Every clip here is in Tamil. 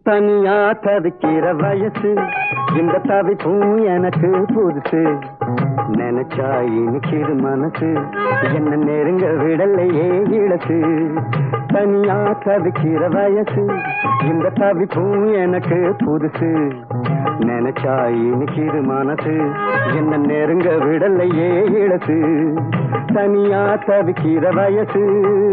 தனியா தவிக்கிற வயசு இந்த தவிப்பும் எனக்கு புதுசு நினைச்சா இனிக்கிது மனசு என்ன நெருங்க விடலையே இழசு தனியா தவிக்கிற வயசு இந்த தவிப்பும் எனக்கு புதுசு நினைச்சா இனிக்கிது மனசு என்ன நெருங்க விடலையே இழசு தனியா தவிக்கிற வயசு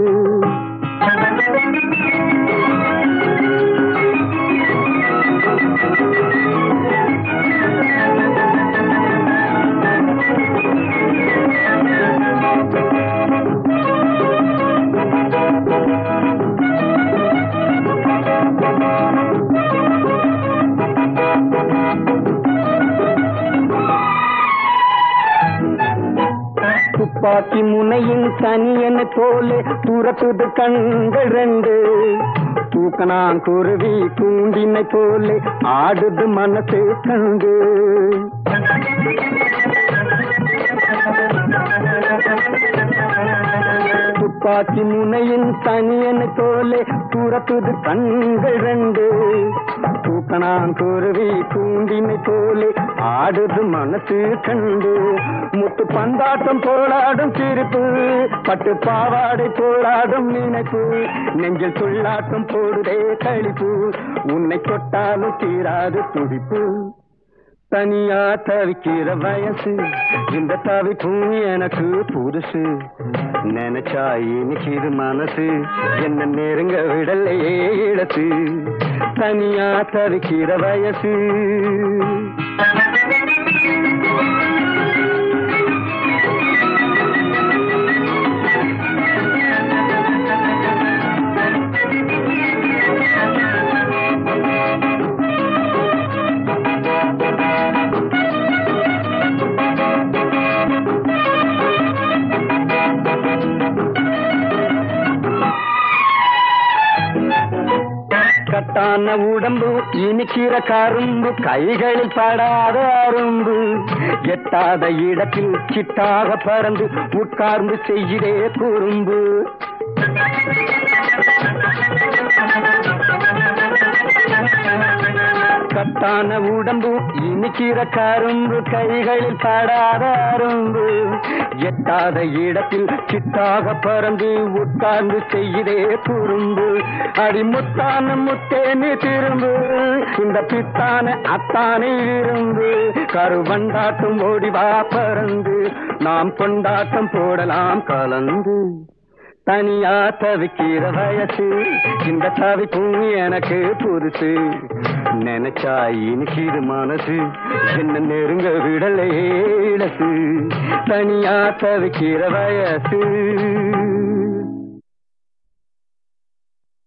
துப்பாக்கி முனையின் தனியனை போலே துரத்துது கண்கள் ரெண்டு தூக்கணாங்குருவி கூண்டினை போலே ஆடுது மனசு கண்டு துப்பாக்கி முனையின் தனியனை போலே துரத்துது கண்கள் ரெண்டு தூக்கணாங்குருவி கூண்டினை போலே ஆடுது மனசு கண்டு முத்து பந்தாட்டம் போராடும் சிரிப்பு பட்டு பாவாடை போராடும் நினைப்பு நெஞ்சில் துள்ளாட்டம் போடுதே கழிப்பு உன்னை தொட்டாலும் தீராது துடிப்பு தனியா தவிக்கிற வயசு இந்த தவிப்பும் எனக்கு புதுசு நினைச்சா இனிக்கிது மனசு என்ன நெருங்க விடலையே இழத்து தனியா தவிக்கிற வயசு கட்டான உடம்பு இனிக்கிற கரும்பு கைகளில் படாத அரும்பு எட்டாத இடத்தில் சிட்டாக பறந்து உட்கார்ந்து செய்கிறே குறும்பு கட்டான உடம்பு இனிக்கிற கரும்பு கைகளில் படாத அரும்பு எட்டாத இடத்தில் சிட்டாக பறந்து உட்கார்ந்து செய்கிறே குறும்பு அடிமுத்தான முத்தேனி திரும்பு இந்த பித்தான அத்தானே இரும்பு கருவண்டாட்டம் ஓடிவா பறந்து நாம் கொண்டாட்டம் போடலாம் கலந்து தனியா தவிக்கிற வயசு இந்த தவிப்பும் எனக்கு புதுசு நினைச்சா இனிக்கிது மனசு என்ன நெருங்க விடலையே இழசு தனியா தவிக்கிற வயசு